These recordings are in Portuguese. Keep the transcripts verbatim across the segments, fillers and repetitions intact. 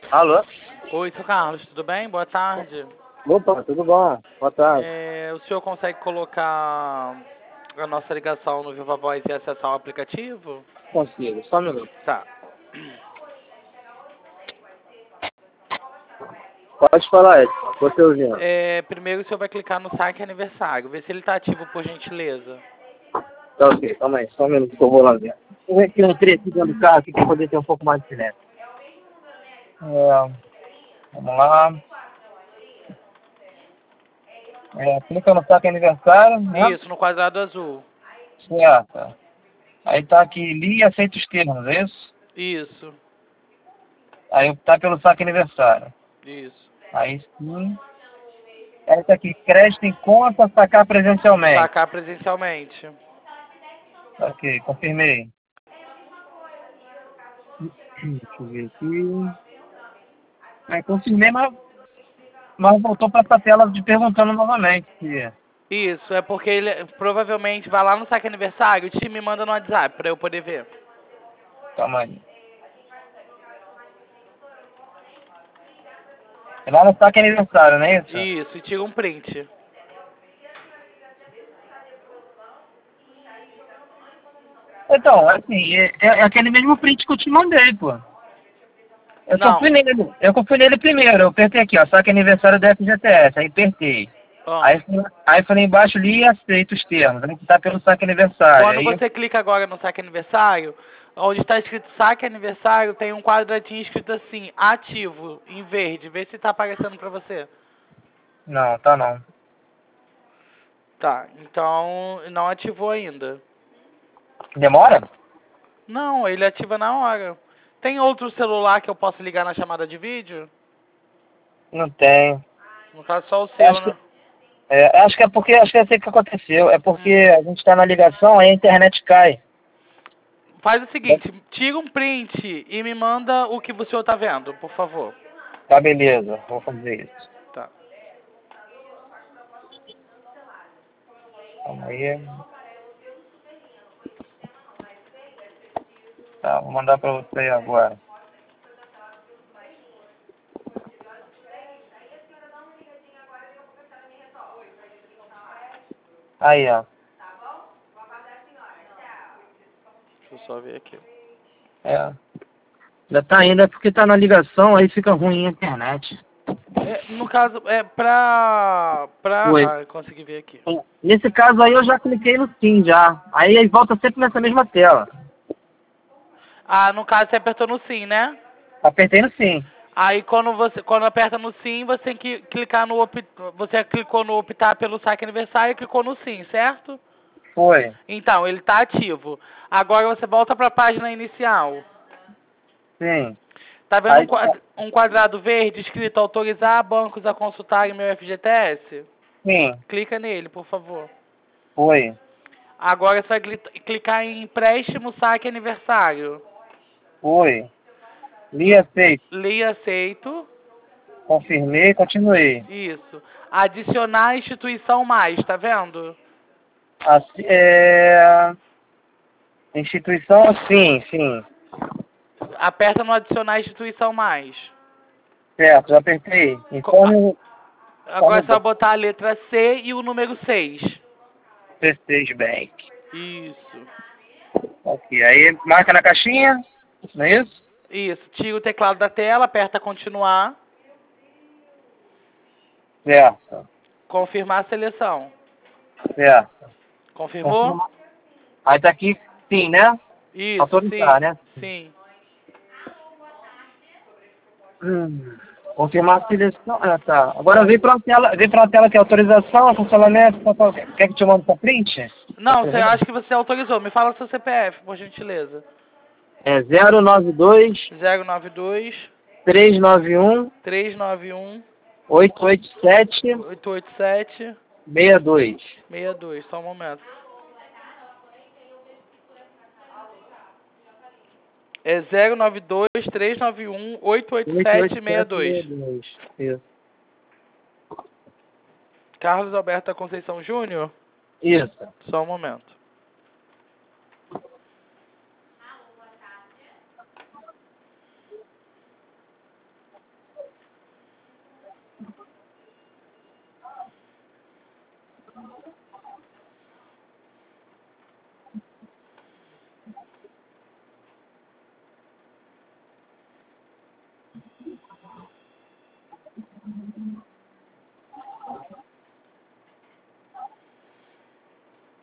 Alô? Oi, seu Carlos, tudo bem? Boa tarde. Opa, tudo bom? Boa tarde. É, o senhor consegue colocar a nossa ligação no Viva Voz e acessar o aplicativo? Consigo, só um minuto. Tá. Pode falar, Edson. Tô te ouvindo. É, primeiro o senhor vai clicar no saque aniversário, ver se ele está ativo, por gentileza. Tá ok, calma aí, só um minuto que eu vou lá ver. Vou ver que eu entrei aqui dentro do carro aqui pra poder ter um pouco mais de silêncio. É, vamos lá. É, clica no saque aniversário, né? Isso, no quadrado azul. Certo. Aí tá aqui, li e aceita os termos, é isso? Isso, Aí tá pelo saque aniversário. isso. Aí sim. Aí tá aqui, crédito em conta, sacar presencialmente. Sacar presencialmente. Ok, confirmei. Deixa eu ver aqui. Aí confirmei, mas, mas voltou para essa tela de perguntando novamente. Se... Isso, é porque ele provavelmente vai lá no saque aniversário e te me manda no WhatsApp pra eu poder ver. Calma aí. É lá no saque aniversário, não é isso? Isso, e tira um print. Então, assim, é, é aquele mesmo print que eu te mandei, pô. Eu só fui Não. nele, eu fui nele primeiro, eu apertei aqui, ó, saque aniversário da F G T S, aí apertei. Ó. Aí, aí falei embaixo ali e aceito os termos, aí tá pelo saque aniversário. Quando Aí, você clica agora no saque aniversário, onde está escrito saque aniversário, tem um quadradinho escrito assim, ativo, em verde. Vê se está aparecendo para você. não, tá não. Tá, então não ativou ainda. Demora? Não, ele ativa na hora. Tem outro celular que eu posso ligar na chamada de vídeo? Não tem. No caso, só o seu, Acho né? que, é, acho que é porque, acho que é assim que aconteceu, é porque Hum. a gente tá na ligação, aí a internet cai. Faz o seguinte, tira um print e me manda o que o senhor tá vendo, por favor. Tá, beleza, vou fazer isso. Tá. Calma aí. Tá, vou mandar pra você aí agora. Aí, ó. Deixa eu só ver aqui. É. Já tá indo, é porque tá na ligação, aí fica ruim a internet. É, no caso, é pra... Oi. pra... Ah, consegui ver aqui. Nesse caso aí eu já cliquei no sim já. Aí ele volta sempre nessa mesma tela. Ah, no caso você apertou no sim, né? Apertei no sim. Aí quando você quando aperta no sim, você tem que clicar no opt... você clicou no optar pelo saque aniversário e clicou no sim, certo? Foi. Então, ele está ativo. Agora você volta para a página inicial. Sim. Tá vendo um Aí, quad- um quadrado verde escrito autorizar bancos a consultarem meu F G T S? sim. Clica nele, por favor. Foi. Agora você vai gli- clicar em empréstimo saque aniversário. Foi. Li aceito. Li aceito. Confirmei, continuei. Isso. Adicionar instituição mais, tá vendo? Assim, é... Instituição, sim, sim. Aperta no adicionar instituição mais. Certo, já apertei. Co- a- Informe o Agora informe você vai o botar a letra C e o número seis. P seis Bank. Isso. Ok, aí marca na caixinha, não é isso? Isso. Tira o teclado da tela, aperta continuar. Certo, Confirmar a seleção. certo. Confirmou? Confirma. Aí tá aqui, sim, né? Isso, Autorizar, sim. né? Sim. Hum. Confirmar a seleção. Ah, tá. Agora vem pra uma tela, vem pra uma tela que é autorização, cancelamento, tal, tal. Quer que eu te mande pra print? Pra Não, você você ver? acha que você autorizou. Me fala o seu C P F, por gentileza. É zero nove dois, zero nove dois, três nove um, três nove um, oito oito sete, oito oito sete, seis dois. seis dois. Só um momento. É zero nove dois, três nove um, oito oito oito oito sete, seis sete, dois. seis dois. Isso. Carlos Alberto da Conceição Júnior? Isso. Só um momento.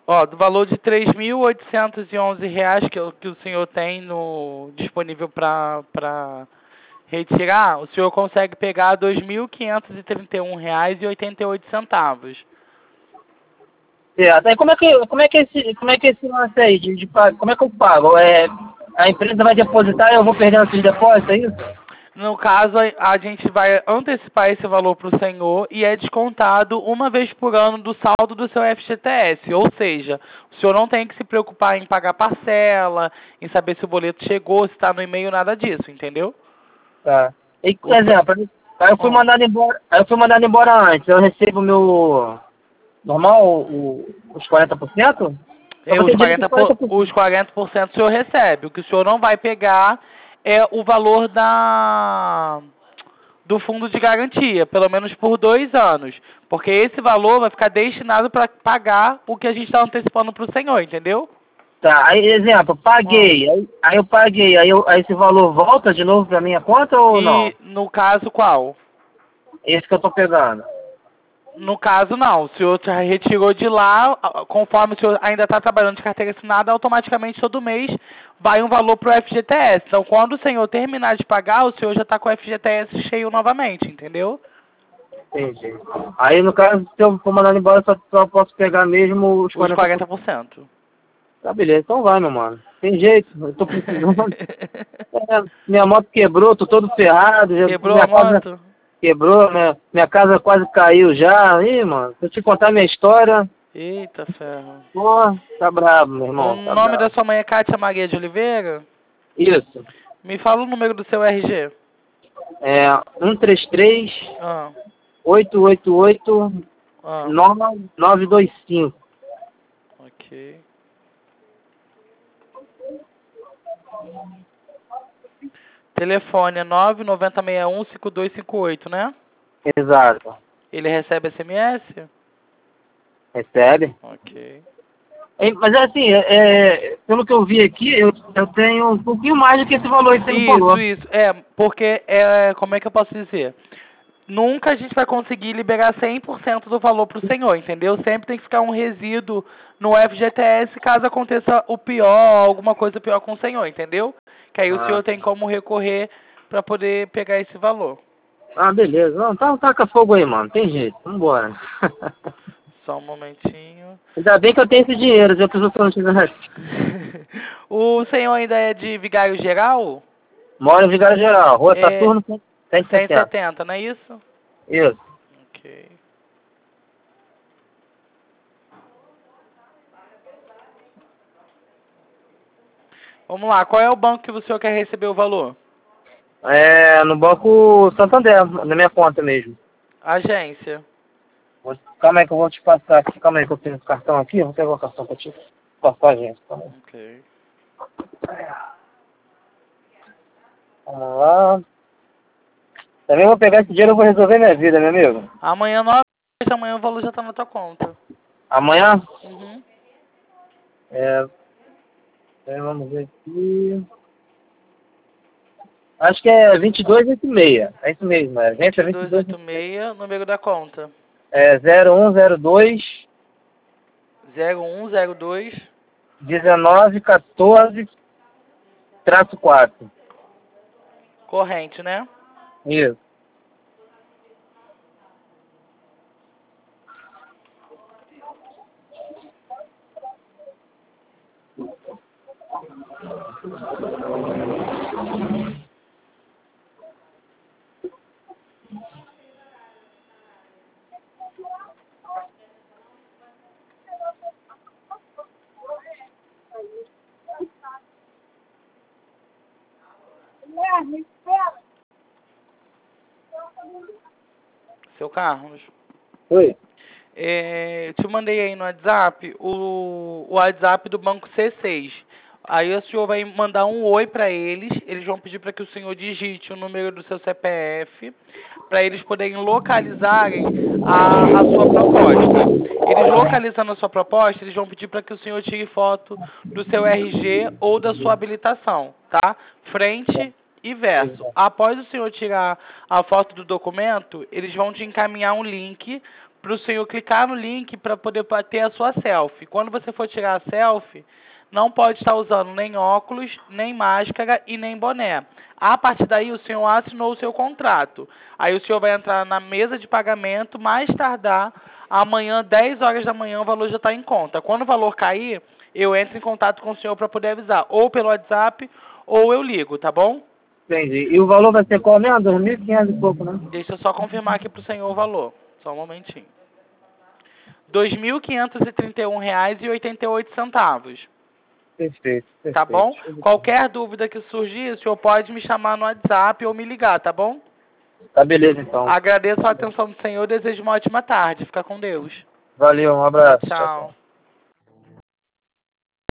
Ó, do valor de três mil oitocentos e onze reais que, o- que o senhor tem no, disponível para retirar, o senhor consegue pegar dois mil quinhentos e trinta e um reais e oitenta e oito centavos. Certo. Aí como é que, como é que esse, como é que esse lance aí, de, de, pa- como é que eu pago? É, a empresa vai depositar e eu vou perdendo esses depósitos, é isso? No caso, a a gente vai antecipar esse valor para o senhor e é descontado uma vez por ano do saldo do seu F G T S. Ou seja, o senhor não tem que se preocupar em pagar parcela, em saber se o boleto chegou, se está no e-mail, nada disso, entendeu? Tá. E, por O sa- exemplo, aí eu fui Ó, mandado embora, aí eu fui mandado embora antes, eu recebo o meu normal, o, os quarenta por cento? Eu é, vou os ter direito aos quarenta por, quarenta por os cento. quarenta por cento o senhor recebe. O que o senhor não vai pegar é o valor da do fundo de garantia, pelo menos por dois anos. Porque esse valor vai ficar destinado para pagar o que a gente está antecipando para o senhor, entendeu? Tá, aí exemplo, Ó, paguei, aí, aí eu paguei, aí, eu, aí esse valor volta de novo pra minha conta ou não? e no caso qual? Esse que eu tô pegando. No caso não, o senhor já retirou de lá, a- conforme o senhor ainda está trabalhando de carteira assinada, automaticamente todo mês vai um valor para o F G T S. Então quando o senhor terminar de pagar, o senhor já está com o F G T S cheio novamente, entendeu? Entendi. Aí no caso, se eu for mandado embora, só, só posso pegar mesmo os Os quarenta por cento. quarenta por cento. Tá, beleza, então vai, meu mano. Tem jeito, eu tô precisando. É, minha moto quebrou, tô todo ferrado, já, Quebrou a minha casa moto? quebrou, minha, minha casa quase caiu já. Ih, mano, se eu te contar minha história, Eita ferro. pô, tá brabo, meu O irmão, tá nome da brabo. sua mãe é Cátia Maria de Oliveira? Isso. Me fala o número do seu R G. É um três três, Ah, oito oito oito, ah, nove nove dois cinco. ok. Telefone é nove nove zero seis um cinco dois cinco oito, né? Exato. Ele recebe S M S? Recebe? Ok. É, mas assim, é, é, pelo que eu vi aqui, eu, eu tenho um pouquinho mais do que esse valor que você me Isso, falou. isso. É, porque, é, como é que eu posso dizer? Nunca a gente vai conseguir liberar cem por cento do valor para o senhor, entendeu? Sempre tem que ficar um resíduo no F G T S caso aconteça o pior, alguma coisa pior com o senhor, entendeu? Que aí o Ah, senhor tem como recorrer para poder pegar esse valor. ah, beleza. Não, tá, taca fogo aí, mano. Tem jeito. Vambora. Só um momentinho. Ainda bem que eu tenho esse dinheiro, já que eu não tivesse. O senhor ainda é de Vigário Geral? Moro em Vigário Geral, Rua É Saturno, cento e cento e setenta. setenta, não é isso? Isso. Ok. Vamos lá, qual é o banco que o senhor quer receber o valor? É no Banco Santander, na minha conta mesmo. Agência. Vou- calma aí que eu vou te passar aqui. Calma aí que eu tenho esse cartão aqui. Eu vou pegar o cartão pra te passar a gente. Calma aí. Ok. Vamos lá. Também vou pegar esse dinheiro e vou resolver minha vida, meu amigo. Amanhã, nove da manhã, o valor já tá na tua conta. Amanhã, Uhum. é, é, vamos ver aqui. Acho que é vinte e dois oitenta e seis. É isso mesmo, é. Gente, é vinte e dois. vinte e dois oitenta e seis, número da conta. É zero um zero dois, zero um zero dois. dezenove quatorze, traço quatro. Corrente, né? Isso. Seu Carlos. Oi. É, eu te mandei aí no WhatsApp o, o WhatsApp do Banco C seis. Aí o senhor vai mandar um oi para eles. Eles vão pedir para que o senhor digite o número do seu C P F para eles poderem localizarem a, a sua proposta. Eles localizando a sua proposta, eles vão pedir para que o senhor tire foto do seu R G ou da sua habilitação, tá? Frente e verso. Após o senhor tirar a foto do documento, eles vão te encaminhar um link para o senhor clicar no link para poder ter a sua selfie. Quando você for tirar a selfie, não pode estar usando nem óculos, nem máscara e nem boné. A partir daí, o senhor assinou o seu contrato. Aí o senhor vai entrar na mesa de pagamento, mais tardar, amanhã, dez horas da manhã, o valor já está em conta. Quando o valor cair, eu entro em contato com o senhor para poder avisar, ou pelo WhatsApp, ou eu ligo, tá bom? Entendi. E o valor vai ser qual mesmo? dois mil e quinhentos e pouco, né? Deixa eu só confirmar aqui para o senhor o valor. Só um momentinho. dois mil quinhentos e trinta e um reais e oitenta e oito centavos. Perfeito, perfeito. Tá bom? Qualquer dúvida que surgir, o senhor pode me chamar no WhatsApp ou me ligar, tá bom? Tá beleza, então. Agradeço a atenção do senhor e desejo uma ótima tarde. Fica com Deus. Valeu, um abraço. Tchau.